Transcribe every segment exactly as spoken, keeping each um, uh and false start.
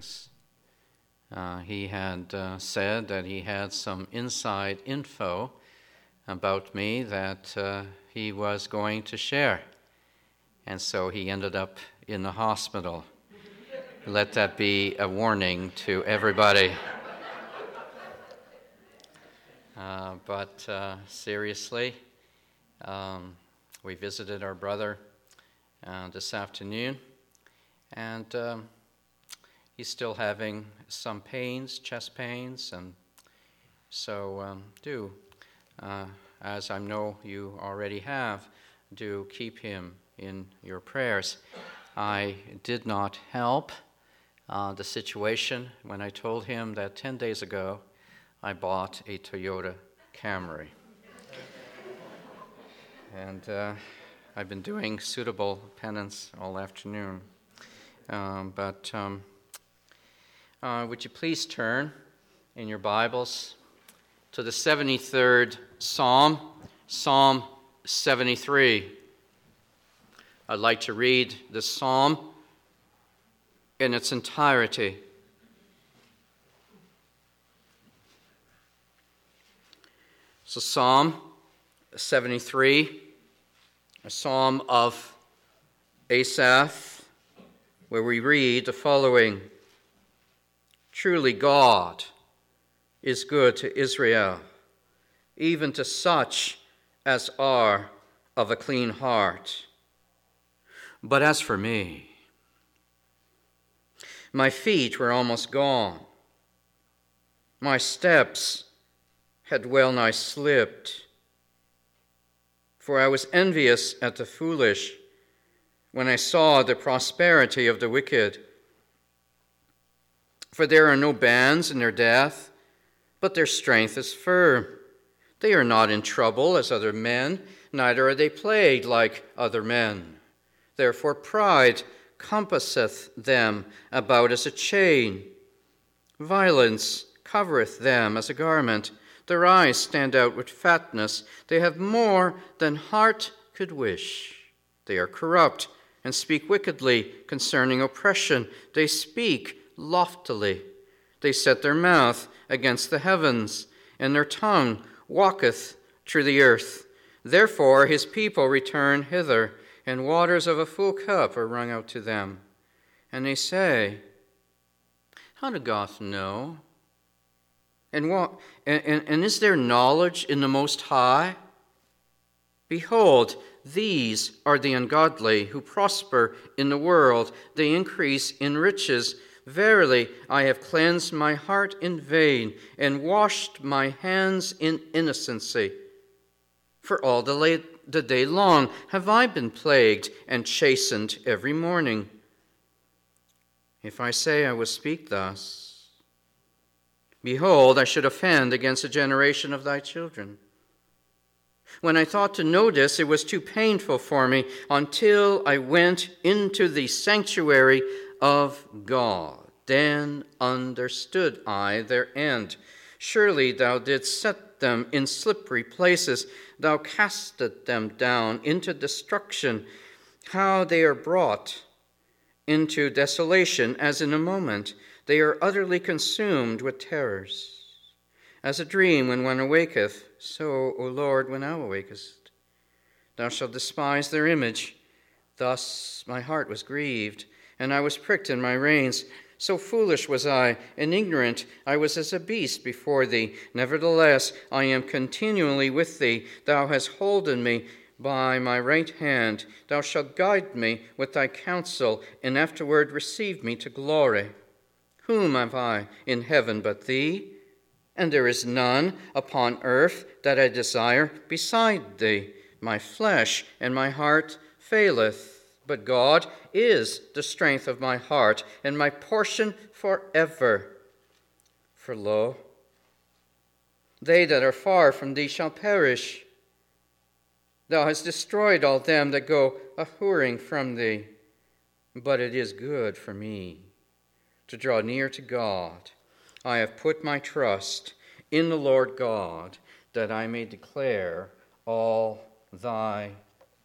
things. Uh, he had uh, said that he had some inside info about me that uh, he was going to share. And so he ended up in the hospital. Let that be a warning to everybody. Uh, but uh, seriously, um, we visited our brother uh, this afternoon, and um, he's still having some pains, chest pains, and so um, do, uh, as I know you already have, do keep him in your prayers. I did not help uh, the situation when I told him that ten days ago I bought a Toyota Camry. And uh, I've been doing suitable penance all afternoon. Um, but um, uh, would you please turn in your Bibles to the seventy-third Psalm, Psalm seventy-three. I'd like to read this psalm in its entirety. So Psalm seventy-three, a psalm of Asaph, where we read the following: Truly God is good to Israel, even to such as are of a clean heart. But as for me, my feet were almost gone. My steps had well nigh slipped. For I was envious at the foolish when I saw the prosperity of the wicked. For there are no bands in their death, but their strength is firm. They are not in trouble as other men, neither are they plagued like other men. Therefore pride compasseth them about as a chain. Violence covereth them as a garment. Their eyes stand out with fatness. They have more than heart could wish. They are corrupt and speak wickedly concerning oppression. They speak loftily. They set their mouth against the heavens, and their tongue walketh through the earth. Therefore his people return hither, and waters of a full cup are wrung out to them. And they say, How do God know? And, what, and, and, and is there knowledge in the Most High? Behold, these are the ungodly who prosper in the world. They increase in riches. Verily, I have cleansed my heart in vain and washed my hands in innocency. For all the, late, the day long have I been plagued and chastened every morning. If I say I will speak thus, behold, I should offend against a generation of thy children. When I thought to know this, it was too painful for me until I went into the sanctuary of God. Then understood I their end. Surely thou didst set them in slippery places. Thou castest them down into destruction. How they are brought into desolation as in a moment. They are utterly consumed with terrors. As a dream when one awaketh, so, O Lord, when thou awakest. Thou shalt despise their image. Thus my heart was grieved, and I was pricked in my reins. So foolish was I, and ignorant. I was as a beast before thee. Nevertheless, I am continually with thee. Thou hast holden me by my right hand. Thou shalt guide me with thy counsel, and afterward receive me to glory. Whom have I in heaven but thee? And there is none upon earth that I desire beside thee. My flesh and my heart faileth, but God is the strength of my heart and my portion forever. For lo, they that are far from thee shall perish. Thou hast destroyed all them that go a-whoring from thee. But it is good for me to draw near to God. I have put my trust in the Lord God, that I may declare all thy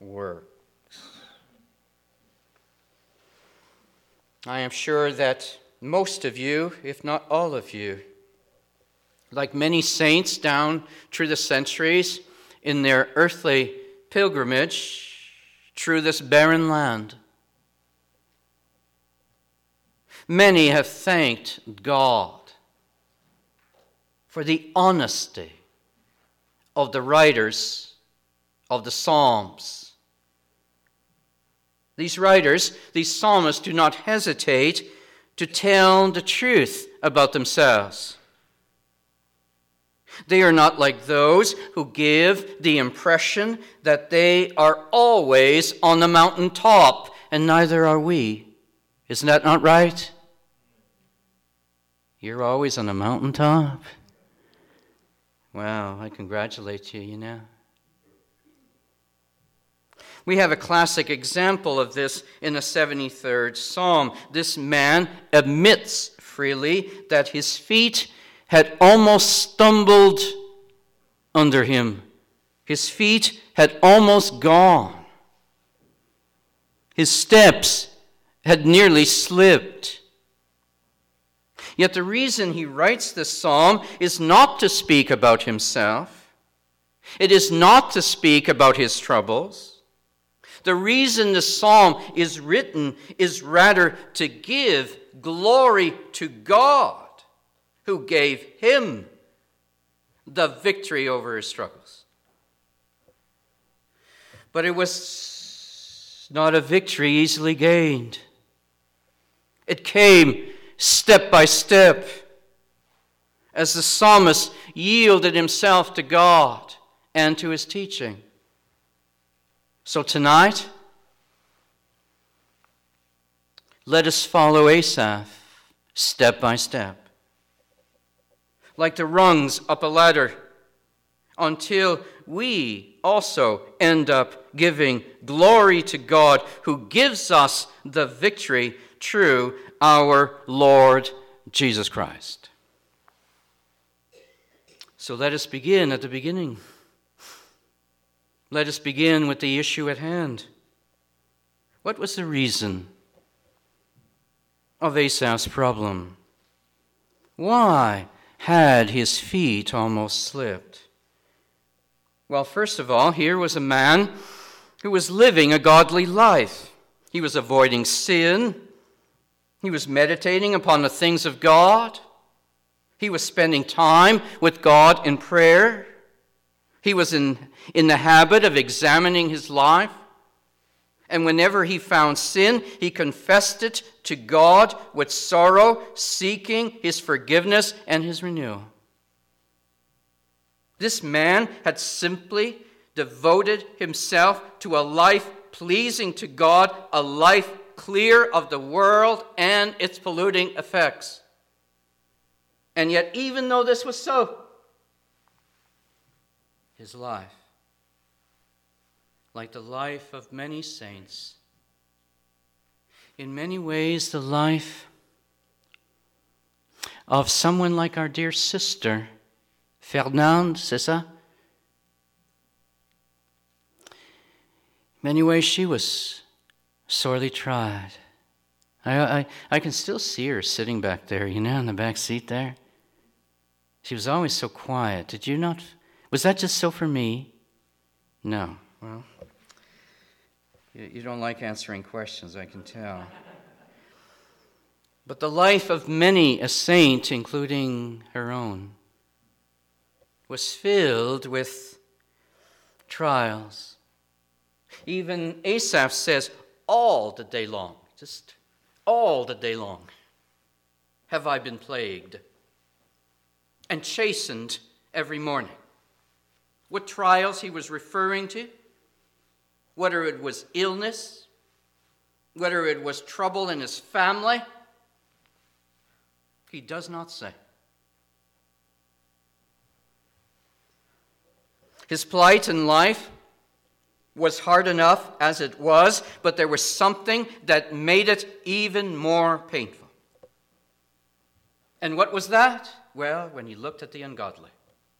works. I am sure that most of you, if not all of you, like many saints down through the centuries in their earthly pilgrimage through this barren land, many have thanked God for the honesty of the writers of the Psalms. These writers, these psalmists, do not hesitate to tell the truth about themselves. They are not like those who give the impression that they are always on the mountaintop, and neither are we. Isn't that not right? You're always on the mountaintop. Wow, I congratulate you, you know. We have a classic example of this in the seventy-third Psalm. This man admits freely that his feet had almost stumbled under him. His feet had almost gone. His steps had nearly slipped. Yet the reason he writes this psalm is not to speak about himself. It is not to speak about his troubles. The reason the psalm is written is rather to give glory to God, who gave him the victory over his struggles. But it was not a victory easily gained. It came step by step, as the psalmist yielded himself to God and to his teaching. So tonight, let us follow Asaph step by step, like the rungs up a ladder, until we also end up giving glory to God, who gives us the victory through our Lord Jesus Christ. So let us begin at the beginning. Let us begin with the issue at hand. What was the reason of Asaph's problem? Why had his feet almost slipped? Well, first of all, here was a man who was living a godly life. He was avoiding sin. He was meditating upon the things of God. He was spending time with God in prayer. He was in, in the habit of examining his life. And whenever he found sin, he confessed it to God with sorrow, seeking his forgiveness and his renewal. This man had simply devoted himself to a life pleasing to God, a life clear of the world and its polluting effects. And yet, even though this was so, his life, like the life of many saints, in many ways the life of someone like our dear sister, Fernande, c'est ça? In many ways she was sorely tried. I, I, I can still see her sitting back there, you know, in the back seat there. She was always so quiet. Did you not? Was that just so for me? No. Well, you, you don't like answering questions, I can tell. But the life of many a saint, including her own, was filled with trials. Even Asaph says, all the day long, just all the day long, have I been plagued and chastened every morning. What trials he was referring to, whether it was illness, whether it was trouble in his family, he does not say. His plight in life was hard enough as it was, but there was something that made it even more painful. And what was that? Well, when he looked at the ungodly,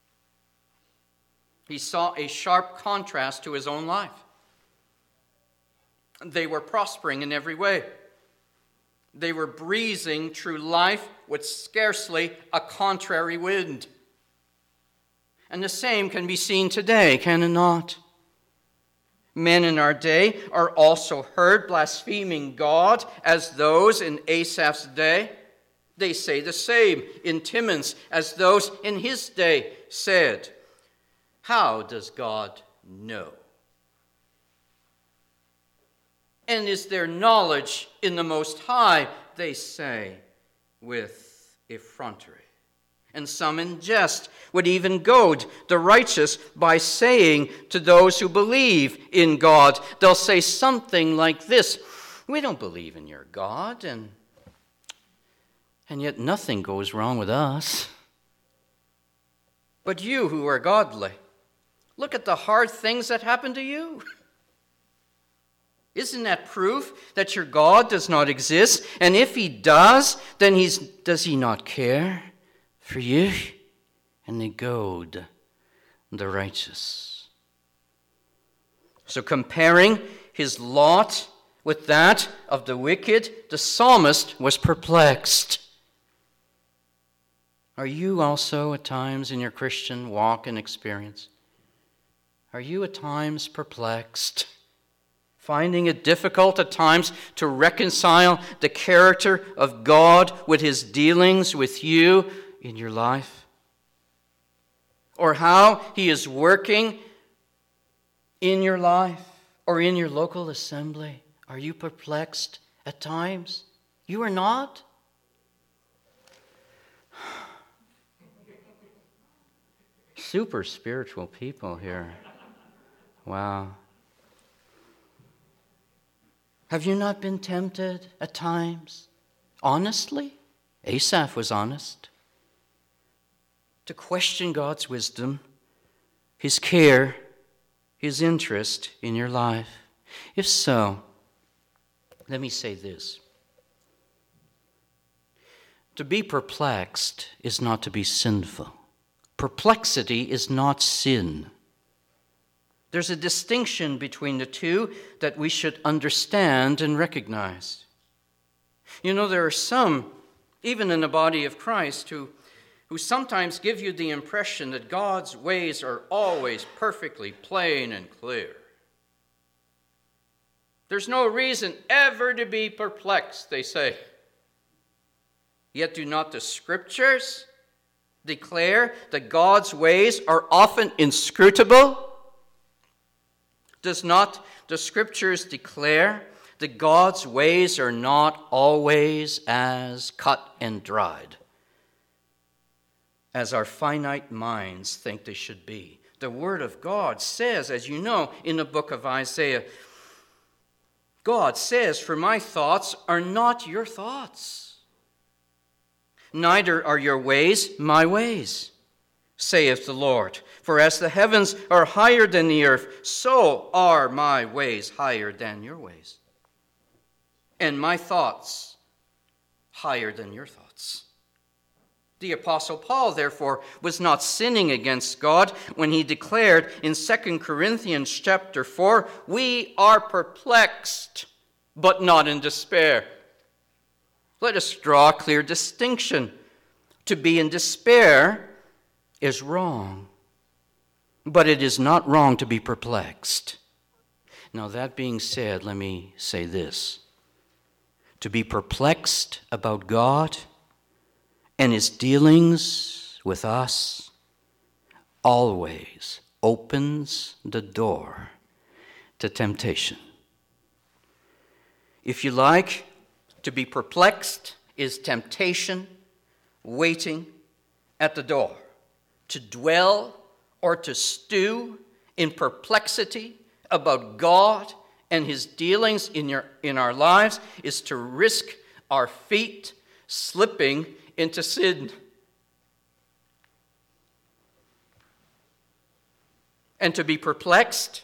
he saw a sharp contrast to his own life. They were prospering in every way. They were breezing through life with scarcely a contrary wind. And the same can be seen today, can it not? Men in our day are also heard blaspheming God as those in Asaph's day. They say the same in Timon's as those in his day said. How does God know? And is there knowledge in the Most High, they say, with effrontery. And some in jest would even goad the righteous by saying to those who believe in God, they'll say something like this: we don't believe in your God, and, and yet nothing goes wrong with us. But you who are godly, look at the hard things that happen to you. Isn't that proof that your God does not exist? And if he does, then he's does he not care for you? And they goad the righteous. So comparing his lot with that of the wicked, the psalmist was perplexed. Are you also at times in your Christian walk and experience? Are you at times perplexed? Finding it difficult at times to reconcile the character of God with his dealings with you in your life? Or how he is working in your life or in your local assembly? Are you perplexed at times? You are not? Super spiritual people here. Wow. Have you not been tempted at times? Honestly? Asaph was honest. To question God's wisdom, his care, his interest in your life. If so, let me say this. To be perplexed is not to be sinful. Perplexity is not sin. There's a distinction between the two that we should understand and recognize. You know, there are some, even in the body of Christ, who, who sometimes give you the impression that God's ways are always perfectly plain and clear. There's no reason ever to be perplexed, they say. Yet do not the Scriptures declare that God's ways are often inscrutable? Does not the Scriptures declare that God's ways are not always as cut and dried as our finite minds think they should be? The Word of God says, as you know, in the book of Isaiah, God says, "For my thoughts are not your thoughts, neither are your ways my ways, saith the Lord. For as the heavens are higher than the earth, so are my ways higher than your ways, and my thoughts higher than your thoughts." The Apostle Paul, therefore, was not sinning against God when he declared in Second Corinthians chapter four, "We are perplexed, but not in despair." Let us draw a clear distinction. To be in despair is wrong, but it is not wrong to be perplexed. Now, that being said, let me say this. To be perplexed about God and his dealings with us always opens the door to temptation. If you like, to be perplexed is temptation waiting at the door. To dwell or to stew in perplexity about God and his dealings in your in our lives is to risk our feet slipping into sin. And to be perplexed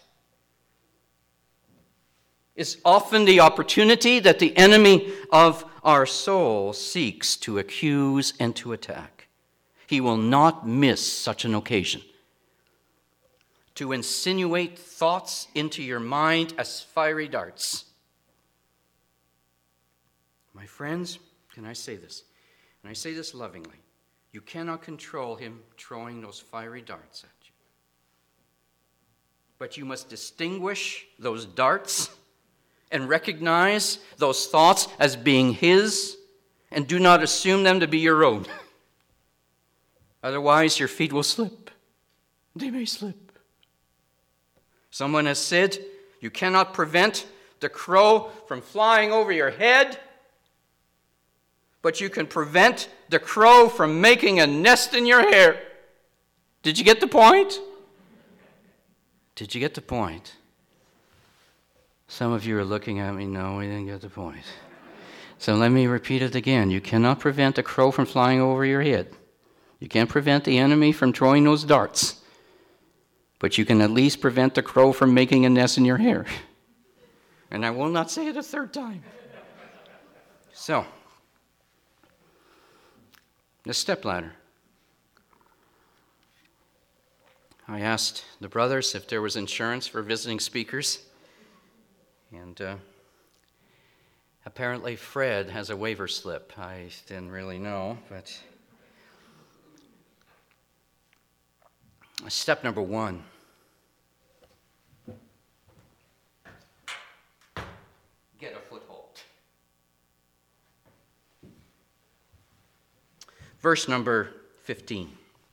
is often the opportunity that the enemy of our soul seeks to accuse and to attack. He will not miss such an occasion to insinuate thoughts into your mind as fiery darts, My friends, can I say this? And I say this lovingly. You cannot control him throwing those fiery darts at you. But you must distinguish those darts and recognize those thoughts as being his, and do not assume them to be your own. Otherwise, your feet will slip. They may slip. Someone has said, you cannot prevent the crow from flying over your head, but you can prevent the crow from making a nest in your hair. Did you get the point? Did you get the point? Some of you are looking at me, no, we didn't get the point. So let me repeat it again. You cannot prevent a crow from flying over your head. You can't prevent the enemy from throwing those darts. But you can at least prevent the crow from making a nest in your hair. And I will not say it a third time. So, the stepladder. I asked the brothers if there was insurance for visiting speakers. And uh, apparently Fred has a waiver slip. I didn't really know, but step number one. Get a foothold. Verse number fifteen.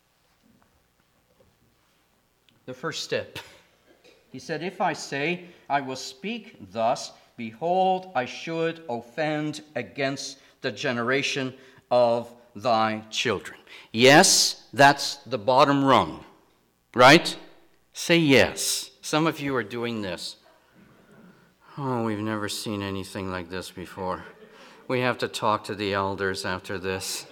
The first step. He said, if I say, I will speak thus, behold, I should offend against the generation of thy children. Yes, that's the bottom rung, right? Say yes. Some of you are doing this. Oh, we've never seen anything like this before. We have to talk to the elders after this.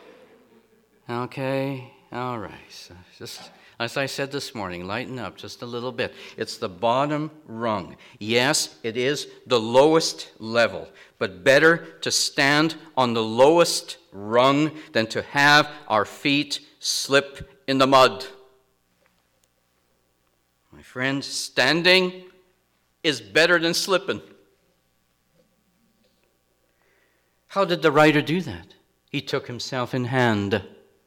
Okay, all right. So just, as I said this morning, lighten up just a little bit. It's the bottom rung. Yes, it is the lowest level, but better to stand on the lowest rung than to have our feet slip in the mud. My friend, standing is better than slipping. How did the writer do that? He took himself in hand.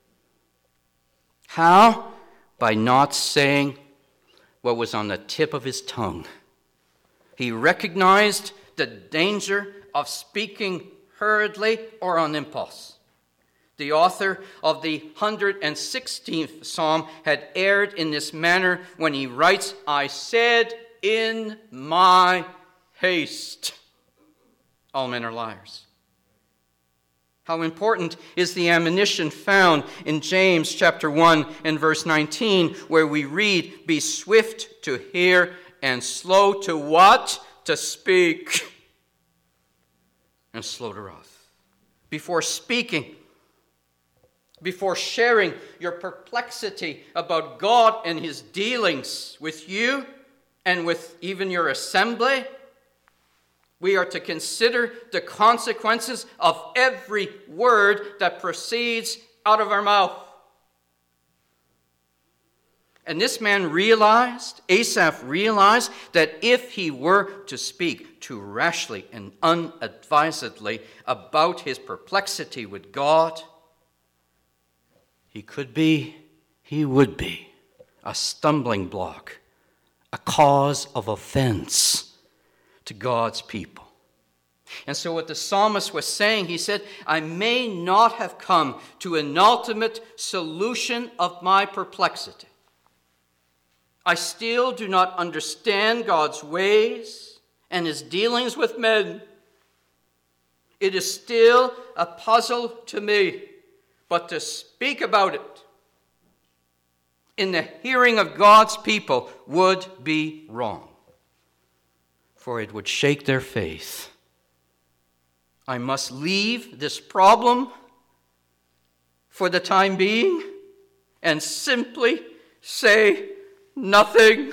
How? By not saying what was on the tip of his tongue. He recognized the danger of speaking hurriedly or on impulse. The author of the one hundred sixteenth Psalm had erred in this manner when he writes, I said in my haste. All men are liars. How important is the admonition found in James chapter one and verse nineteen, where we read, be swift to hear and slow to what? To speak. And slow to wrath. Before speaking, before sharing your perplexity about God and his dealings with you and with even your assembly, we are to consider the consequences of every word that proceeds out of our mouth. And this man realized, Asaph realized, that if he were to speak too rashly and unadvisedly about his perplexity with God, he could be, he would be, a stumbling block, a cause of offense to God's people. And so what the psalmist was saying, he said, I may not have come to an ultimate solution of my perplexity. I still do not understand God's ways and his dealings with men. It is still a puzzle to me, but to speak about it in the hearing of God's people would be wrong, for it would shake their faith. I must leave this problem for the time being and simply say nothing.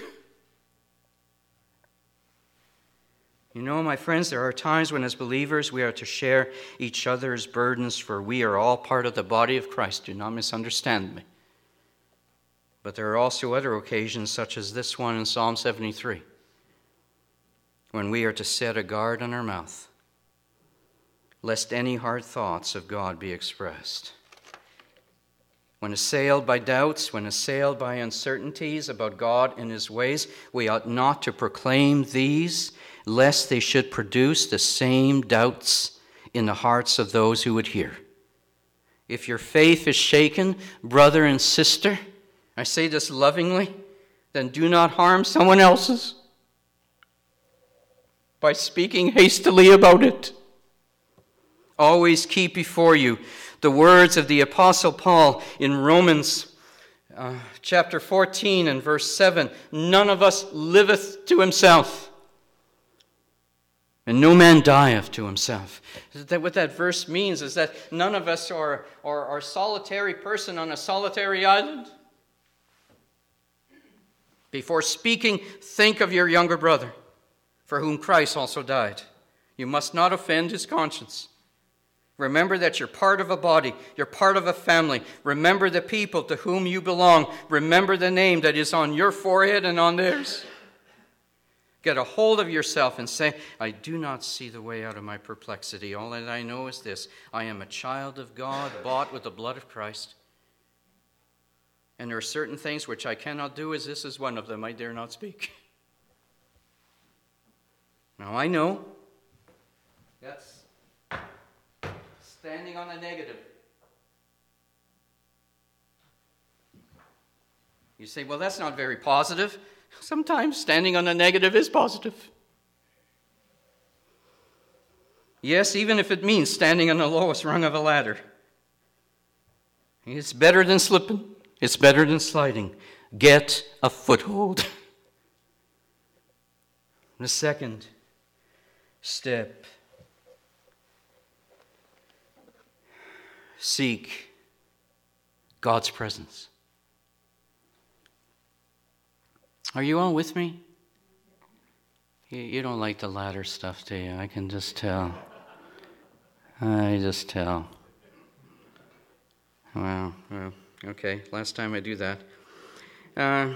You know, my friends, there are times when as believers we are to share each other's burdens, for we are all part of the body of Christ. Do not misunderstand me. But there are also other occasions, such as this one in Psalm seventy-three, when we are to set a guard on our mouth, lest any hard thoughts of God be expressed. When assailed by doubts, when assailed by uncertainties about God and his ways, we ought not to proclaim these, lest they should produce the same doubts in the hearts of those who would hear. If your faith is shaken, brother and sister, I say this lovingly, then do not harm someone else's by speaking hastily about it. Always keep before you the words of the Apostle Paul in Romans uh, chapter fourteen and verse seven. None of us liveth to himself, and no man dieth to himself. That what that verse means is that none of us are, are, are a solitary person on a solitary island. Before speaking, think of your younger brother, for whom Christ also died. You must not offend his conscience. Remember that you're part of a body. You're part of a family. Remember the people to whom you belong. Remember the name that is on your forehead and on theirs. Get a hold of yourself and say, I do not see the way out of my perplexity. All that I know is this. I am a child of God, bought with the blood of Christ. And there are certain things which I cannot do, as this is one of them. I dare not speak. Now I know that's standing on the negative. You say, well, that's not very positive. Sometimes standing on the negative is positive. Yes, even if it means standing on the lowest rung of a ladder. It's better than slipping. It's better than sliding. Get a foothold. The second step. Seek God's presence. Are you all with me? You, you don't like the latter stuff, do you? I can just tell. I just tell. Wow. Well, okay. Last time I do that. Uh,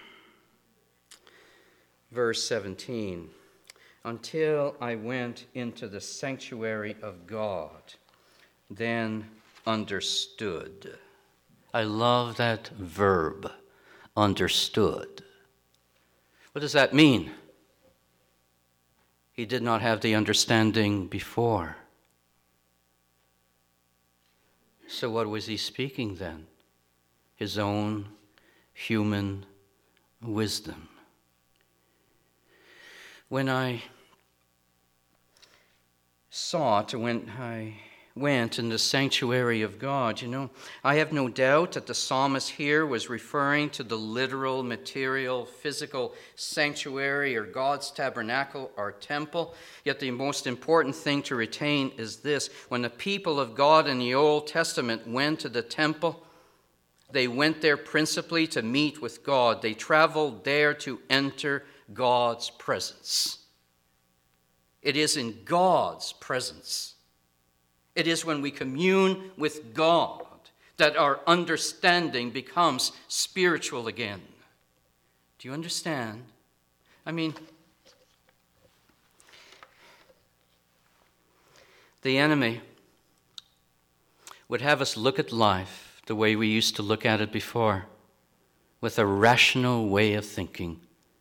verse seventeen. Until I went into the sanctuary of God, then understood. I love that verb, understood. What does that mean? He did not have the understanding before. So what was he speaking then? His own human wisdom. When I sought, when I went in the sanctuary of God, you know, I have no doubt that the psalmist here was referring to the literal, material, physical sanctuary or God's tabernacle or temple. Yet the most important thing to retain is this. When the people of God in the Old Testament went to the temple, they went there principally to meet with God. They traveled there to enter God's presence. It is in God's presence. It is when we commune with God that our understanding becomes spiritual again. Do you understand? I mean, the enemy would have us look at life the way we used to look at it before, with a rational way of thinking,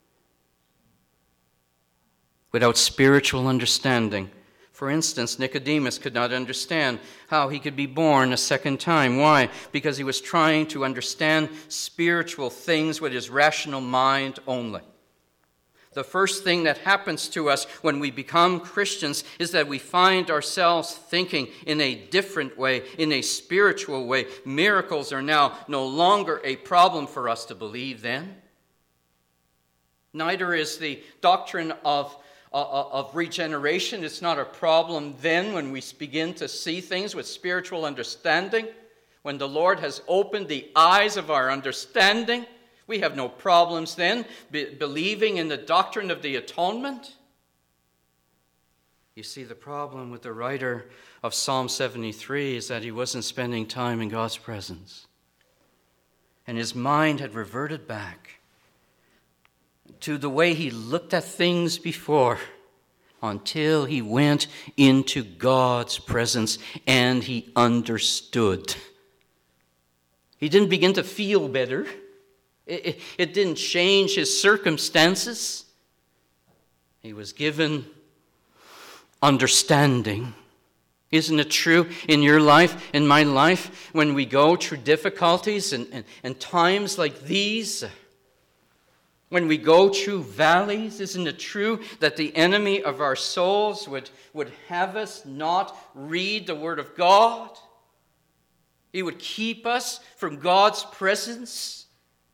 without spiritual understanding. For instance, Nicodemus could not understand how he could be born a second time. Why? Because he was trying to understand spiritual things with his rational mind only. The first thing that happens to us when we become Christians is that we find ourselves thinking in a different way, in a spiritual way. Miracles are now no longer a problem for us to believe then. Neither is the doctrine of of regeneration. It's not a problem then when we begin to see things with spiritual understanding. When the Lord has opened the eyes of our understanding, we have no problems then be- believing in the doctrine of the atonement. You see, the problem with the writer of Psalm seventy-three is that he wasn't spending time in God's presence. And his mind had reverted back to the way he looked at things before, until he went into God's presence and he understood. He didn't begin to feel better. It, it, it didn't change his circumstances. He was given understanding. Isn't it true in your life, in my life, when we go through difficulties and, and, and times like these? When we go through valleys, isn't it true that the enemy of our souls would, would have us not read the Word of God? He would keep us from God's presence.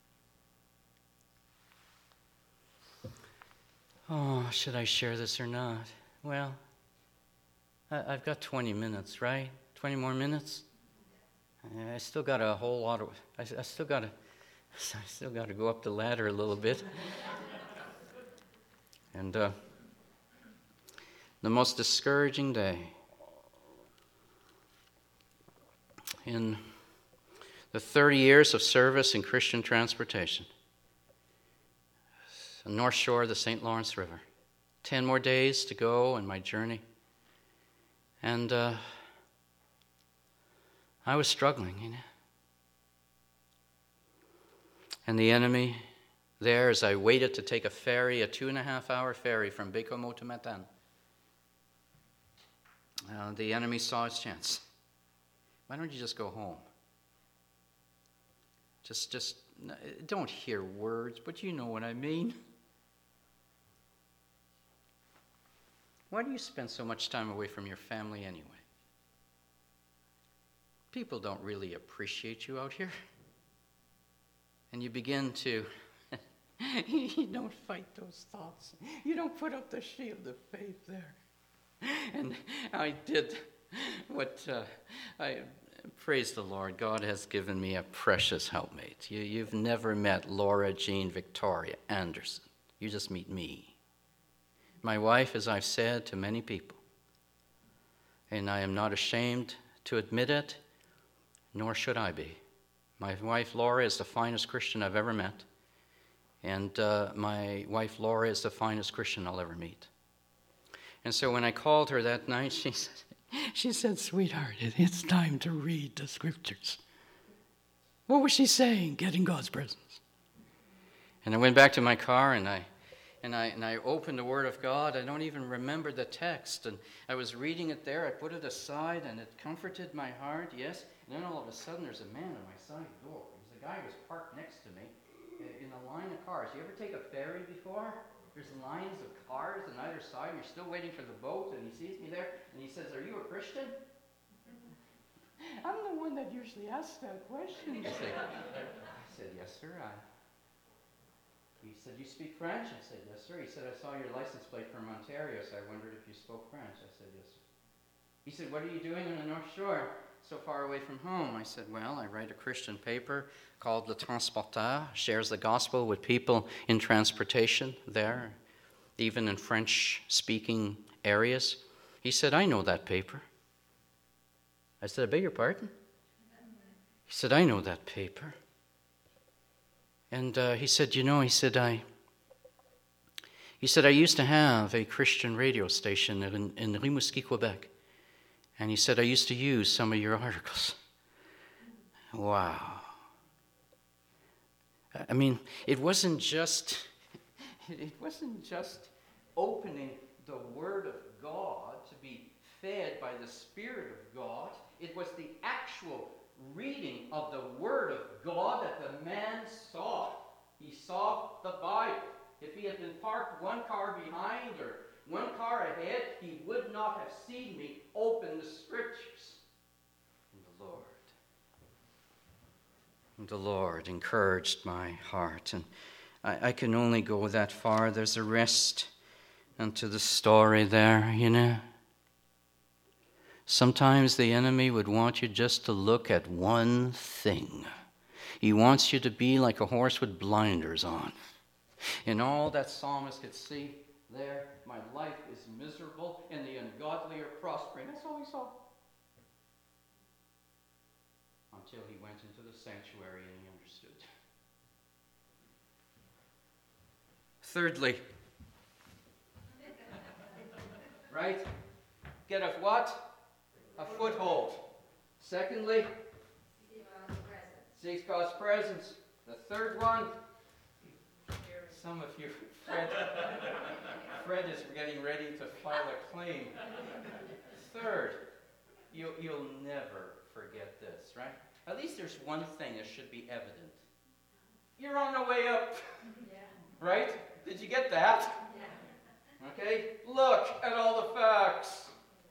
Oh, should I share this or not? Well, I, I've got twenty minutes, right? twenty more minutes? I still got a whole lot of, I, I still got to, I still got to go up the ladder a little bit. And uh, the most discouraging day in the thirty years of service in Christian transportation, the north shore of the Saint Lawrence River. Ten more days to go in my journey. And uh, I was struggling, you know. And the enemy there, as I waited to take a ferry, a two and a half hour ferry from Baie-Comeau to Matane, uh, the enemy saw his chance. Why don't you just go home? Just, just don't hear words, but you know what I mean. Why do you spend so much time away from your family anyway? People don't really appreciate you out here. And you begin to, you don't fight those thoughts. You don't put up the shield of faith there. And I did what uh, I, praise the Lord, God has given me a precious helpmate. You, you've never met Laura Jean Victoria Anderson. You just meet me. My wife, as I've said to many people, and I am not ashamed to admit it, nor should I be. My wife, Laura, is the finest Christian I've ever met. And uh, my wife, Laura, is the finest Christian I'll ever meet. And so when I called her that night, she said, she said, sweetheart, it's time to read the scriptures. What was she saying? Get in God's presence. And I went back to my car and I And I, and I opened the Word of God. I don't even remember the text. And I was reading it there. I put it aside, and it comforted my heart, yes. And then all of a sudden, there's a man on my side door. There's a guy who was parked next to me in a line of cars. You ever take a ferry before? There's lines of cars on either side. You're still waiting for the boat, and he sees me there, and he says, are you a Christian? I'm the one that usually asks that question. I said, I said yes, sir. I He said, you speak French? I said, yes, sir. He said, I saw your license plate from Ontario, so I wondered if you spoke French. I said, yes, sir. He said, what are you doing on the North Shore, so far away from home? I said, well, I write a Christian paper called Le Transporteur, shares the gospel with people in transportation there, even in French-speaking areas. He said, I know that paper. I said, I beg your pardon? He said, I know that paper. And uh, he said, you know, he said, I he said, I used to have a Christian radio station in, in Rimouski, Quebec. And he said, I used to use some of your articles. Wow. I mean, it wasn't just, it wasn't just opening the Word of God to be fed by the Spirit of God. It was the actual reading of the Word of God that the man saw. He saw the Bible. If he had been parked one car behind or one car ahead, he would not have seen me open the Scriptures. And the Lord, and the Lord encouraged my heart. And I, I can only go that far. There's a rest unto the story there, you know. Sometimes the enemy would want you just to look at one thing. He wants you to be like a horse with blinders on. And all that psalmist could see there, my life is miserable and the ungodly are prospering. That's all he saw. Until he went into the sanctuary and he understood. Thirdly, right? Get a what? A foothold. Secondly, seek God's presence. The third one, some of you, Fred, Fred is getting ready to file a claim. Third, you, you'll never forget this, right? At least there's one thing that should be evident. You're on the way up, yeah. Right? Did you get that? Yeah. Okay? Look at all the facts.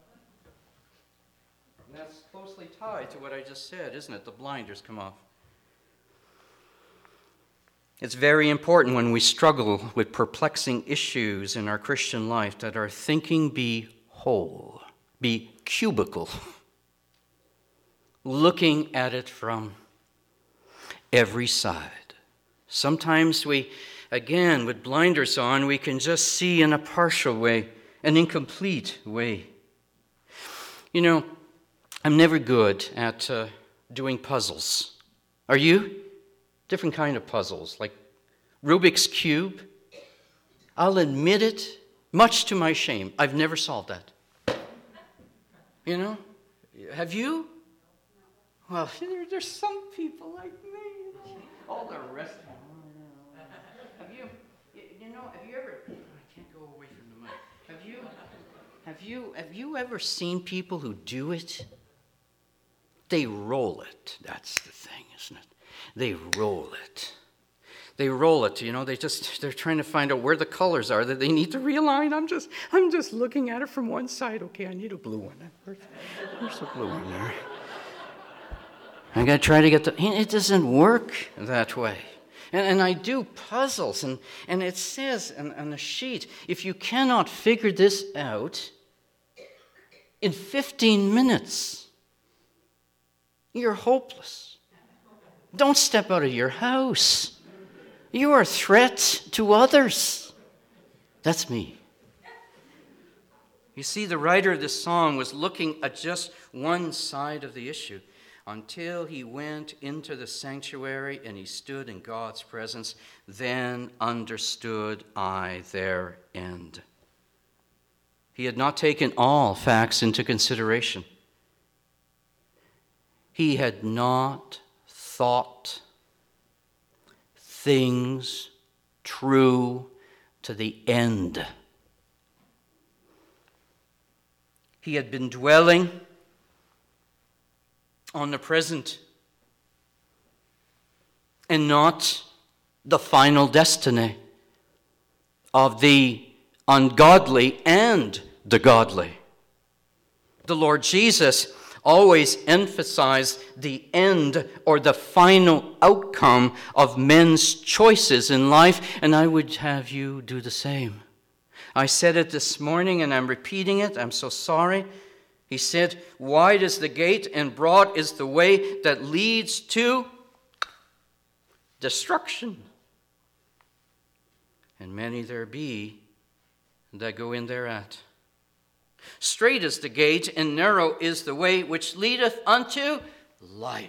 And that's closely tied to what I just said, isn't it? The blinders come off. It's very important when we struggle with perplexing issues in our Christian life that our thinking be whole, be cubical, looking at it from every side. Sometimes we, again, with blinders on, we can just see in a partial way, an incomplete way. You know, I'm never good at uh, doing puzzles. Are you? Different kind of puzzles, like Rubik's Cube. I'll admit it, much to my shame, I've never solved that. You know? Have you? Well, there, there's some people like me. You know? All the rest. Have you? You know? Have you ever? I can't go away from the mic. Have you? Have you? Have you ever seen people who do it? They roll it. That's the thing, isn't it? They roll it. They roll it, you know, they just, they're trying to find out where the colors are that they need to realign. I'm just, I'm just looking at it from one side. Okay, I need a blue one. Where's, where's the blue one there? I got to try to get the, it doesn't work that way. And, and I do puzzles, and, and it says on, on the sheet, if you cannot figure this out in fifteen minutes, you're hopeless. Don't step out of your house. You are a threat to others. That's me. You see, the writer of this song was looking at just one side of the issue until he went into the sanctuary and he stood in God's presence. Then understood I their end. He had not taken all facts into consideration. He had not thought things true to the end. He had been dwelling on the present and not the final destiny of the ungodly and the godly. The Lord Jesus always emphasized the end or the final outcome of men's choices in life, and I would have you do the same. I said it this morning, and I'm repeating it. I'm so sorry. He said, wide is the gate and broad is the way that leads to destruction. And many there be that go in thereat. Straight is the gate, and narrow is the way which leadeth unto life.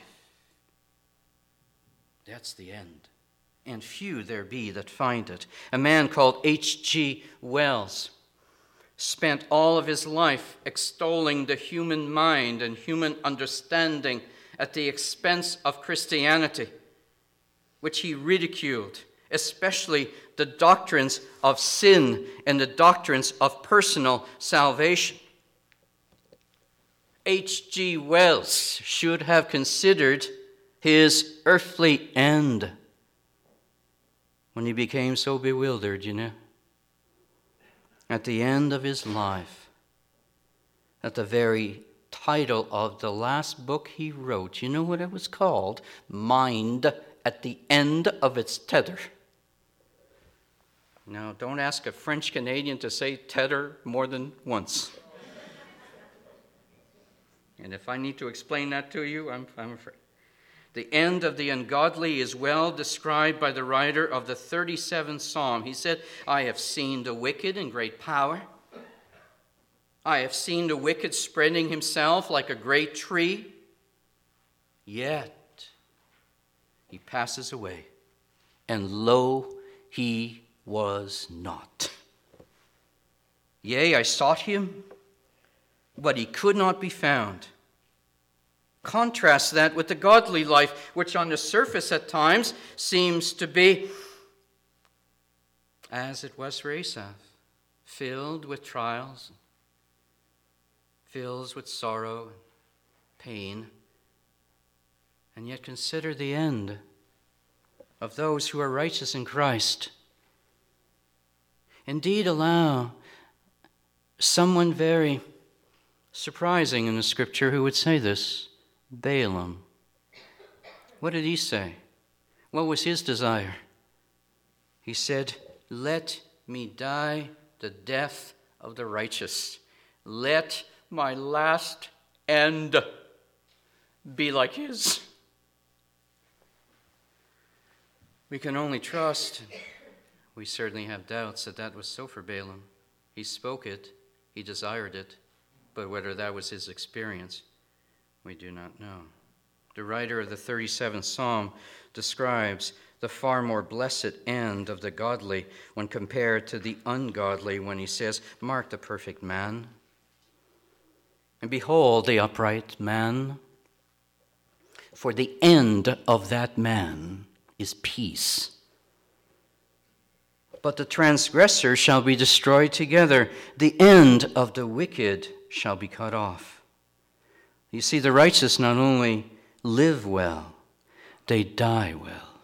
That's the end. And few there be that find it. A man called H G Wells spent all of his life extolling the human mind and human understanding at the expense of Christianity, which he ridiculed, especially the doctrines of sin and the doctrines of personal salvation. H G Wells should have considered his earthly end when he became so bewildered, you know. At the end of his life, at the very title of the last book he wrote, you know what it was called? Mind at the End of Its Tether. Now, don't ask a French Canadian to say tether more than once. And if I need to explain that to you, I'm, I'm afraid. The end of the ungodly is well described by the writer of the thirty-seventh Psalm. He said, I have seen the wicked in great power. I have seen the wicked spreading himself like a great tree. Yet he passes away, and lo, he was not. Yea, I sought him, but he could not be found. Contrast that with the godly life, which on the surface at times seems to be as it was for Asaph, filled with trials, filled with sorrow, pain, and yet consider the end of those who are righteous in Christ. Indeed, allow someone very surprising in the scripture who would say this, Balaam. What did he say? What was his desire? He said, "Let me die the death of the righteous. Let my last end be like his." We can only trust, we certainly have doubts that that was so for Balaam. He spoke it, he desired it, but whether that was his experience, we do not know. The writer of the thirty-seventh Psalm describes the far more blessed end of the godly when compared to the ungodly when he says, "Mark the perfect man, and behold the upright man, for the end of that man is peace. But the transgressor shall be destroyed together. The end of the wicked shall be cut off." You see, the righteous not only live well, they die well.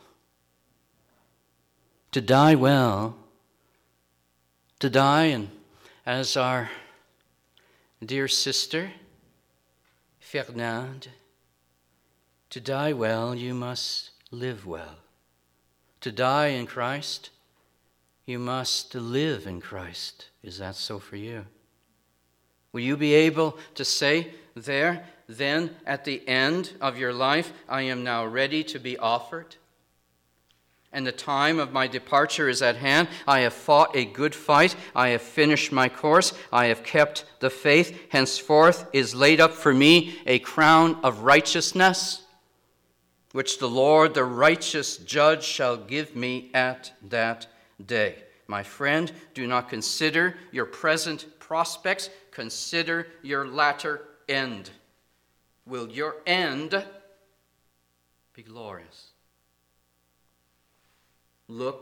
To die well, to die, and as our dear sister Fernande, to die well, you must live well. To die in Christ, you must live in Christ. Is that so for you? Will you be able to say there, then, at the end of your life, "I am now ready to be offered, and the time of my departure is at hand. I have fought a good fight. I have finished my course. I have kept the faith. Henceforth is laid up for me a crown of righteousness, which the Lord, the righteous judge, shall give me at that day." My friend, do not consider your present prospects. Consider your latter end. Will your end be glorious? Look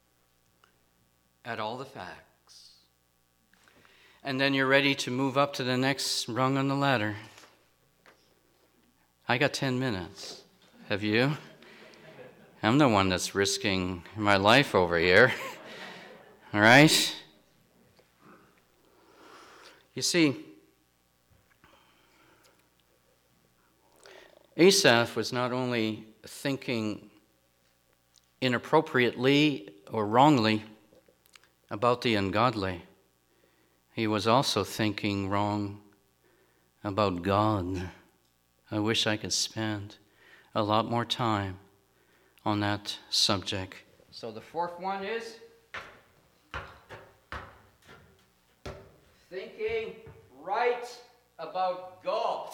at all the facts. And then you're ready to move up to the next rung on the ladder. I got ten minutes. Have you? I'm the one that's risking my life over here. All right? You see, Asaph was not only thinking inappropriately or wrongly about the ungodly, he was also thinking wrong about God. I wish I could spend a lot more time on that subject. So the fourth one is thinking right about God.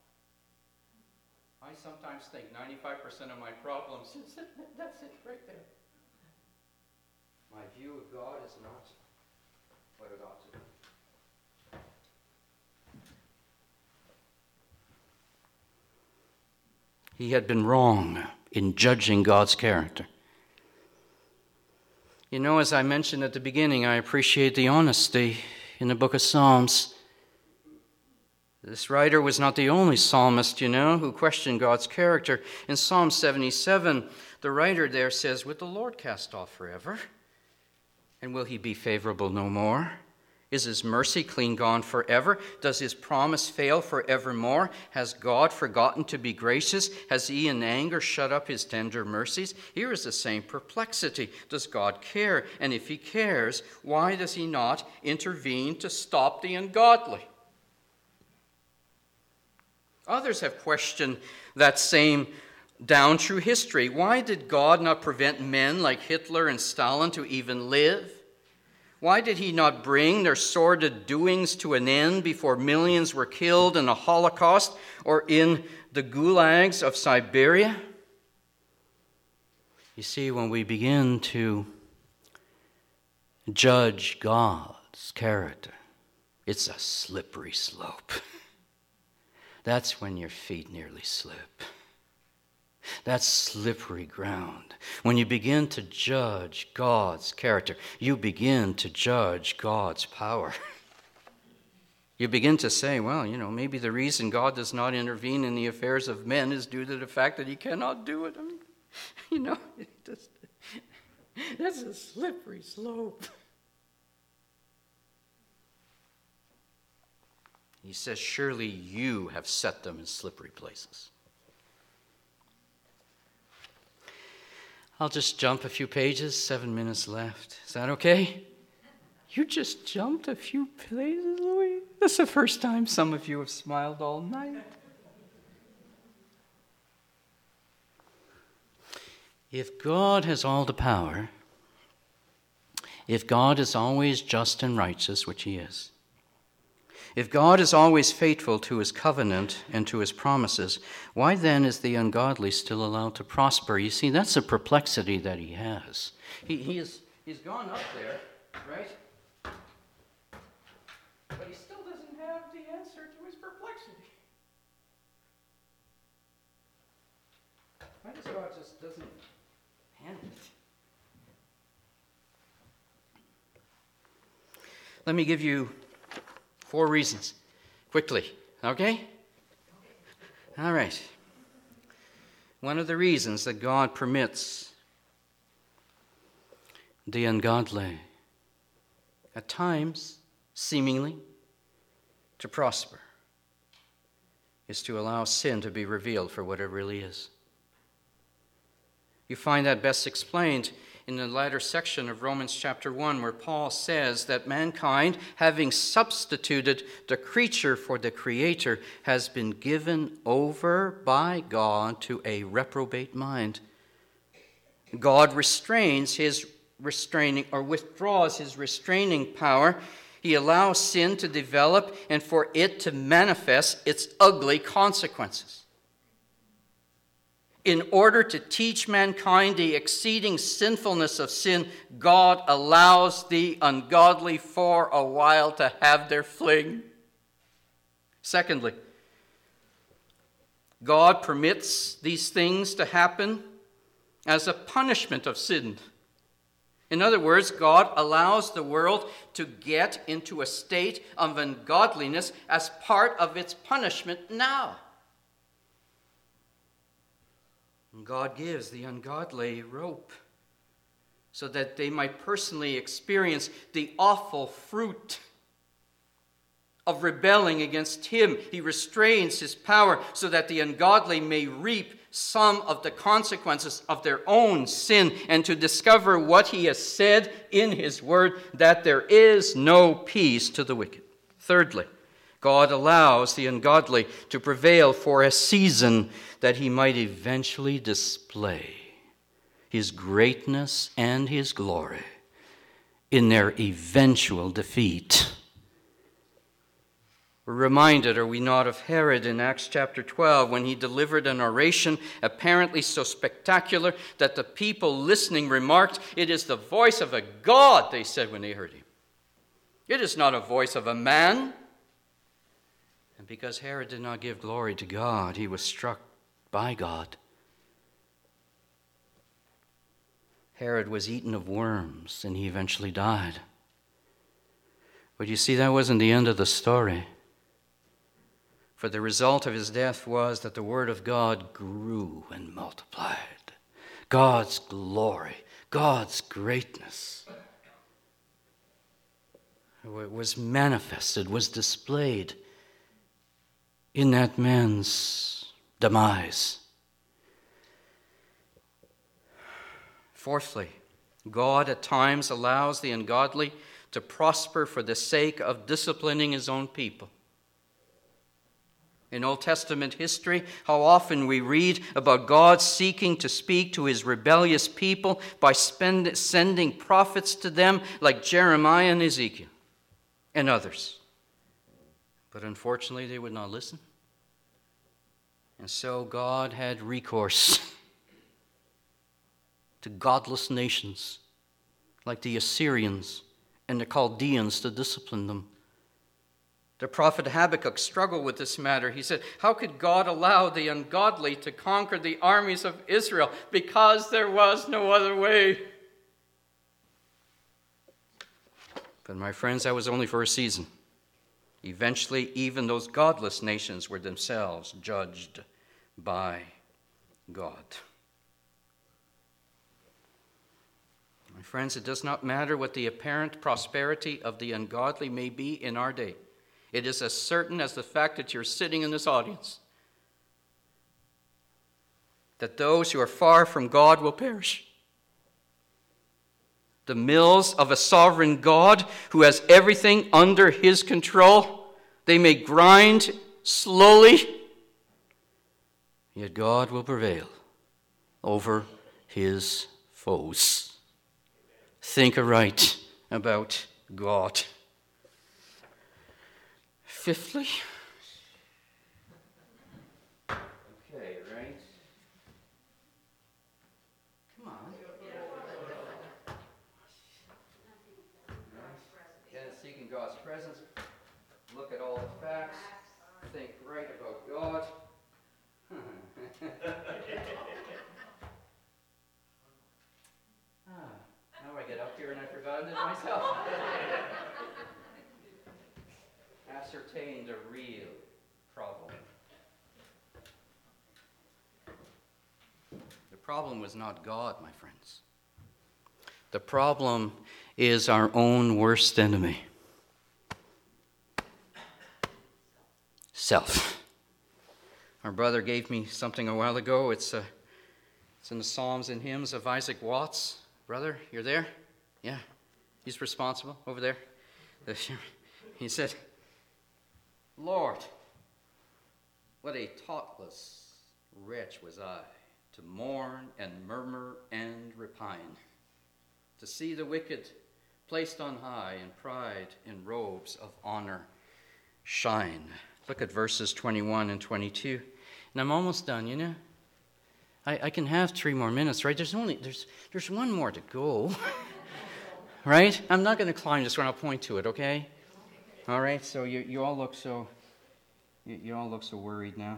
I sometimes think ninety-five percent of my problems is that's it right there. My view of God is not what it ought to be. He had been wrong in judging God's character. You know, as I mentioned at the beginning, I appreciate the honesty in the book of Psalms. This writer was not the only psalmist, you know, who questioned God's character. In Psalm seventy-seven, the writer there says, "Would the Lord cast off forever? And will he be favorable no more? Is his mercy clean gone forever? Does his promise fail forevermore? Has God forgotten to be gracious? Has he in anger shut up his tender mercies?" Here is the same perplexity. Does God care? And if he cares, why does he not intervene to stop the ungodly? Others have questioned that same down through history. Why did God not prevent men like Hitler and Stalin to even live? Why did he not bring their sordid doings to an end before millions were killed in the Holocaust or in the gulags of Siberia? You see, when we begin to judge God's character, It's a slippery slope. That's when your feet nearly slip. That's slippery ground. When you begin to judge God's character, you begin to judge God's power. You begin to say, well, you know, maybe the reason God does not intervene in the affairs of men is due to the fact that he cannot do it. I mean, you know, it just, that's a slippery slope. He says, surely you have set them in slippery places. I'll just jump a few pages, seven minutes left. Is that okay? You just jumped a few pages, Louis? This is the first time some of you have smiled all night. If God has all the power, if God is always just and righteous, which he is, if God is always faithful to his covenant and to his promises, why then is the ungodly still allowed to prosper? You see, that's a perplexity that he has. He, he is, he's gone up there, right? But he still doesn't have the answer to his perplexity. Why does God just doesn't hand it? Let me give you four reasons, quickly, okay? All right. One of the reasons that God permits the ungodly, at times, seemingly, to prosper, is to allow sin to be revealed for what it really is. You find that best explained in the latter section of Romans chapter one, where Paul says that mankind, having substituted the creature for the Creator, has been given over by God to a reprobate mind. God restrains his restraining or withdraws his restraining power. He allows sin to develop and for it to manifest its ugly consequences. In order to teach mankind the exceeding sinfulness of sin, God allows the ungodly for a while to have their fling. Secondly, God permits these things to happen as a punishment of sin. In other words, God allows the world to get into a state of ungodliness as part of its punishment now. God gives the ungodly rope so that they might personally experience the awful fruit of rebelling against him. He restrains his power so that the ungodly may reap some of the consequences of their own sin and to discover what he has said in his word, that there is no peace to the wicked. Thirdly, God allows the ungodly to prevail for a season that he might eventually display his greatness and his glory in their eventual defeat. We're reminded, are we not, of Herod in Acts chapter twelve when he delivered an oration apparently so spectacular that the people listening remarked, "It is the voice of a god," they said when they heard him. It is not a voice of a man. And because Herod did not give glory to God, he was struck by God. Herod was eaten of worms, and he eventually died. But you see, that wasn't the end of the story. For the result of his death was that the word of God grew and multiplied. God's glory, God's greatness was manifested, was displayed in that man's demise. Fourthly, God at times allows the ungodly to prosper for the sake of disciplining his own people. In Old Testament history, how often we read about God seeking to speak to his rebellious people by spend, sending prophets to them like Jeremiah and Ezekiel and others. But unfortunately, they would not listen. And so God had recourse to godless nations like the Assyrians and the Chaldeans to discipline them. The prophet Habakkuk struggled with this matter. He said, how could God allow the ungodly to conquer the armies of Israel? Because there was no other way. But my friends, that was only for a season. Eventually, even those godless nations were themselves judged by God. My friends, it does not matter what the apparent prosperity of the ungodly may be in our day. It is as certain as the fact that you're sitting in this audience that those who are far from God will perish. The mills of a sovereign God who has everything under his control, they may grind slowly, yet God will prevail over his foes. Think aright about God. Fifthly, okay, right? Come on. Again, seeking God's presence. Look at all the facts. Think right about God. ah, now I get up here and I've forgotten it myself. Ascertain the real problem. The problem was not God, my friends. The problem is our own worst enemy. Self. Our brother gave me something a while ago. It's, uh, it's in the Psalms and Hymns of Isaac Watts. Brother, you're there? Yeah. He's responsible over there. He said, Lord, what a thoughtless wretch was I, to mourn and murmur and repine, to see the wicked placed on high and pride in robes of honor shine. Look at verses twenty-one and twenty-two. And I'm almost done, you know. I, I can have three more minutes, right? There's only there's there's one more to go. Right? I'm not going to climb this one, I'll point to it, okay? All right, so you, you all look so you, you all look so worried now.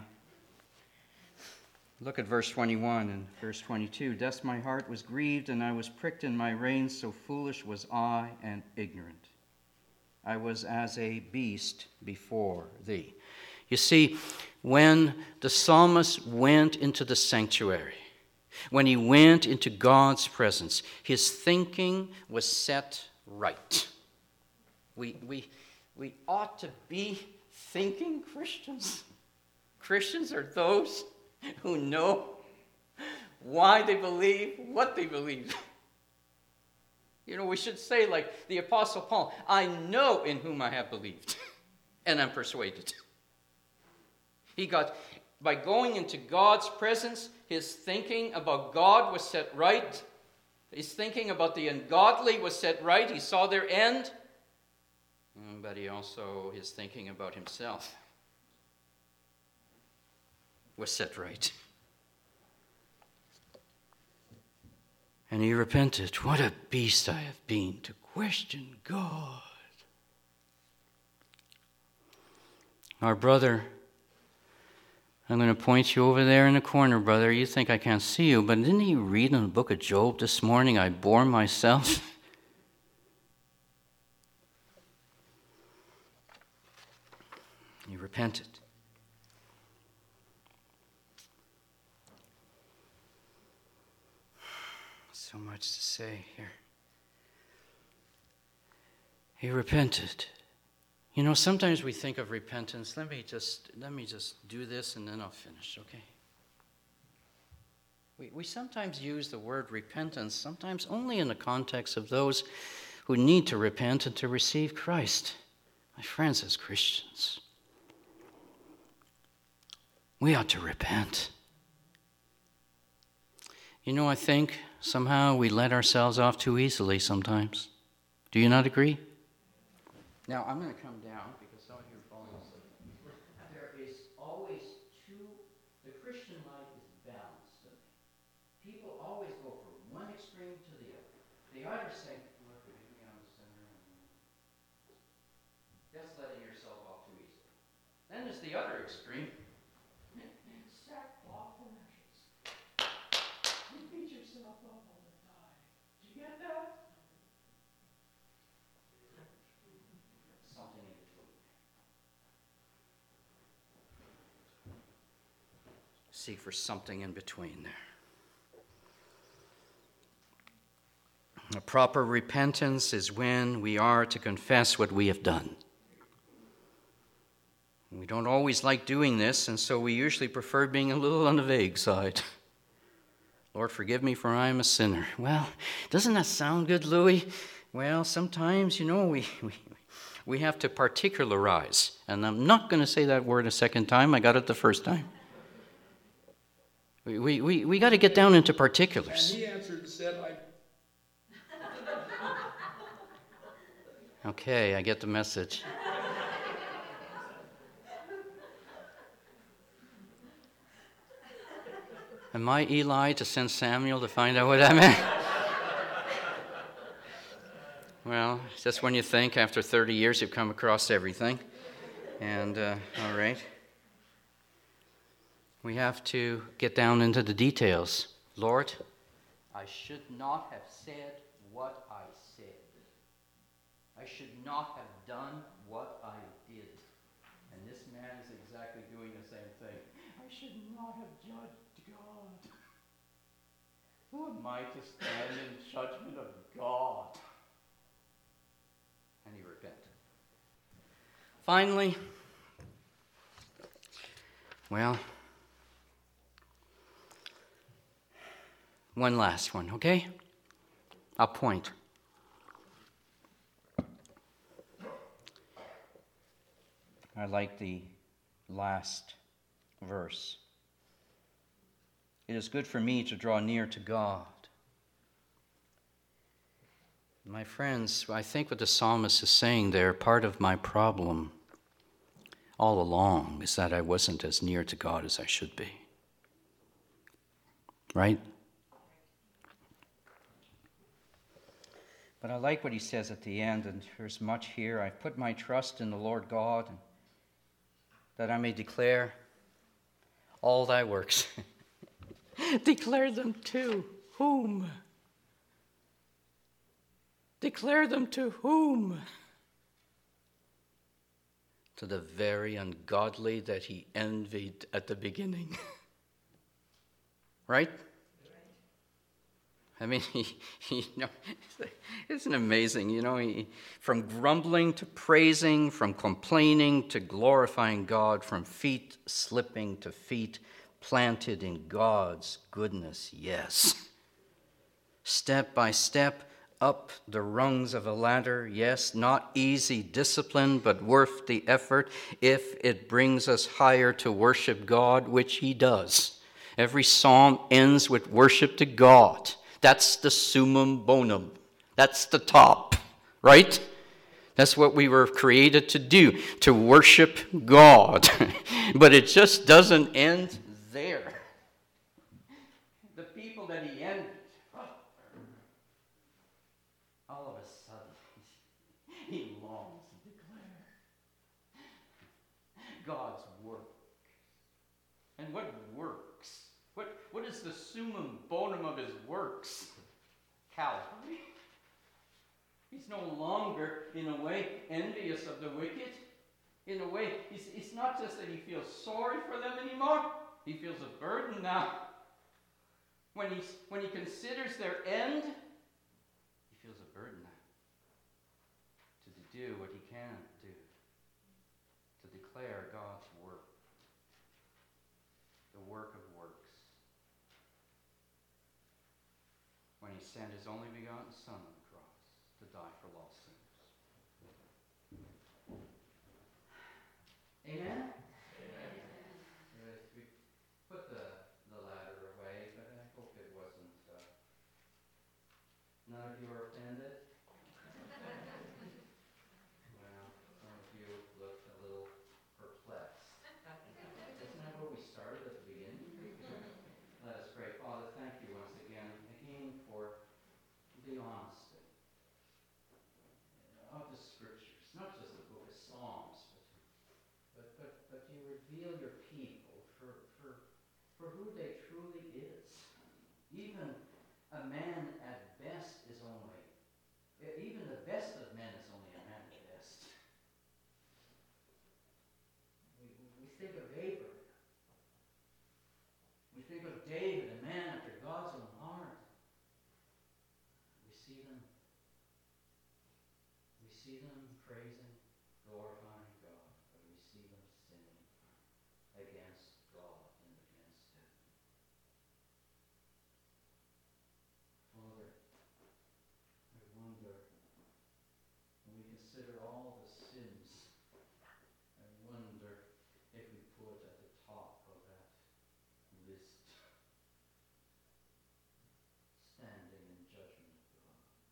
Look at verse twenty-one and verse twenty-two. Thus my heart was grieved, and I was pricked in my reins, so foolish was I and ignorant. I was as a beast before thee. You see, when the psalmist went into the sanctuary, when he went into God's presence, his thinking was set right. We, we, we ought to be thinking Christians. Christians are those who know why they believe what they believe. You know, we should say like the Apostle Paul, I know in whom I have believed, and I'm persuaded. He got, by going into God's presence, his thinking about God was set right. His thinking about the ungodly was set right. He saw their end. But he also, his thinking about himself was set right. And he repented. What a beast I have been to question God. Our brother, I'm going to point you over there in the corner, brother. You think I can't see you, but didn't he read in the book of Job this morning, I bore myself? He repented. So much to say here. He repented. You know, sometimes we think of repentance. Let me just let me just do this and then I'll finish, okay? We we sometimes use the word repentance, sometimes only in the context of those who need to repent and to receive Christ. My friends, as Christians, we ought to repent. You know, I think somehow we let ourselves off too easily sometimes. Do you not agree? Now, I'm going to come down because some of you are falling asleep. There is always two, the Christian life is balanced. People always go from one extreme to the other. They either say, look, maybe I'm the sinner, and just letting yourself off too then there's the other extreme. Sackcloth and ashes. You beat yourself up all the time. Did you get that? Something in between. Seek for something in between there. A proper repentance is when we are to confess what we have done. We don't always like doing this, and so we usually prefer being a little on the vague side. Lord, forgive me, for I am a sinner. Well, doesn't that sound good, Louis? Well, sometimes, you know, we, we, we have to particularize. And I'm not going to say that word a second time. I got it the first time. We, we, we, we got to get down into particulars. And he answered and said, I... Okay, I get the message. Am I Eli to send Samuel to find out what I meant? Well, just when you think after thirty years you've come across everything. And, uh, all right. We have to get down into the details. Lord, I should not have said what I said. I should not have done what I did. And this man is exactly doing the same thing. I should not have judged God. Who am I to stand in judgment of God? And he repented. Finally, well, one last one, okay? A point. I like the last verse. It is good for me to draw near to God. My friends, I think what the psalmist is saying there, part of my problem all along is that I wasn't as near to God as I should be. Right? But I like what he says at the end, and there's much here. I've put my trust in the Lord God, and that I may declare all thy works. Declare them to whom? Declare them to whom? To the very ungodly that he envied at the beginning. Right? I mean, he, he, you know, isn't amazing? You know, he, from grumbling to praising, from complaining to glorifying God, from feet slipping to feet planted in God's goodness, yes. Step by step up the rungs of a ladder, yes, not easy discipline, but worth the effort if it brings us higher to worship God, which he does. Every psalm ends with worship to God. That's the summum bonum. That's the top, right? That's what we were created to do, to worship God. But it just doesn't end there. The people that he envied, all of a sudden, he longs to declare God's work. And what works? What, what is the summum bonum of his works? Calvary. He's no longer, in a way, envious of the wicked. In a way, it's, it's not just that he feels sorry for them anymore. He feels a burden now. When, he's, when he considers their end, he feels a burden now. To do what he can do. To declare God's work. The work of works. When he sent his only begotten Son on the cross to die for lost sinners. Amen? Amen. Yes, we put the, the ladder away, but I hope it wasn't. Uh, none of you are offended? Well, some of you looked a little perplexed. Isn't that what we started at the beginning? Let us pray. Father, thank you once again, again for the honesty of the Scriptures, not just the book of Psalms, but, but, but, feel your people for, for, for who they truly is. Even a man at best is only, even the best of men is only a man at best. We, we think of Abraham. We think of David, a man after God's own heart. We see them, we see them praising, glorifying God, but we see them sinning against God and against Him. Father, I wonder, when we consider all the sins, I wonder if we put at the top of that list standing in judgment of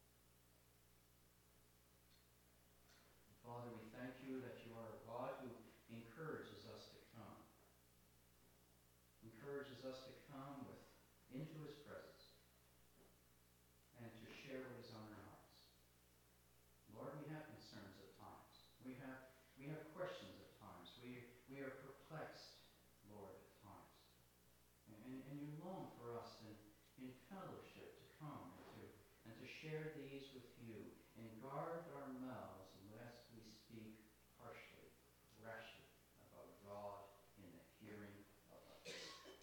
God. Father, we thank you that you are a God who encourages us to come. Encourages us to come with into His presence and to share what is on our hearts. Lord, we have concerns at times. We have we have questions at times. We we are perplexed, Lord, at times. And, and you long for us in, in fellowship to come and to and to share these with you, and guard our mouths lest we speak harshly, rashly about God in the hearing of others.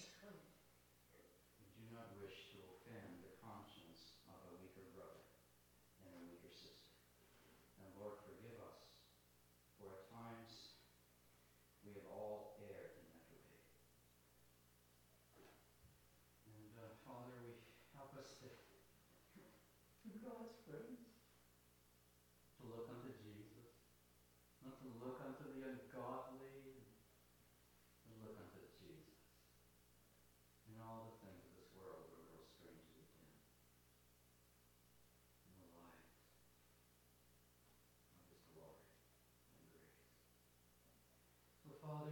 We do not wish to offend the conscience of a weaker brother and a weaker sister. And Lord, forgive us, for at times we have all erred in that way. And uh, Father, we help us to in God's presence, to look unto Jesus, not to look unto the ungodly, but look unto Jesus. And all the things of this world are real strangely dim in the light of His glory and grace. So, Father,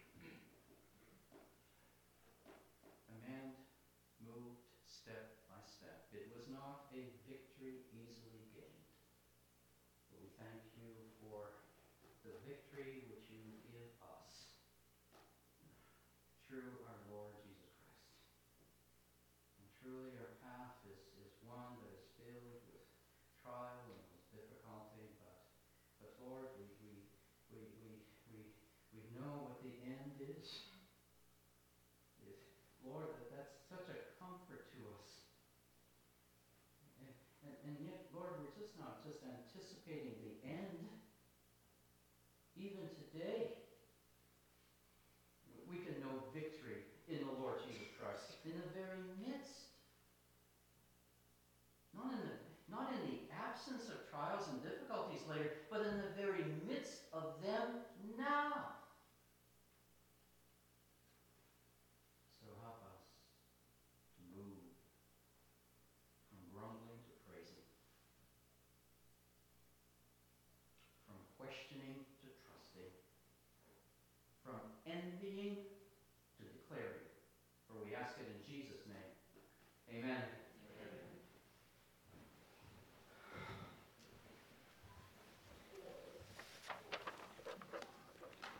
a man moved step by step. It was not a victory easily gained. But we thank you for the victory which you give us through our Lord Jesus Christ. And truly our path is, is one that is filled with trial and with difficulty, but but Lord, we we we we we, we know what the end is. It, Lord, that, that's such a comfort to us. And, and, and yet, Lord, we're just not just anticipating the end. Even today, we can know victory in the Lord Jesus Christ, in the very midst. Not in the, not in the absence of trials and difficulties later, but in the very midst of them now. So help us to move from grumbling to praising, from questioning to trusting, from envying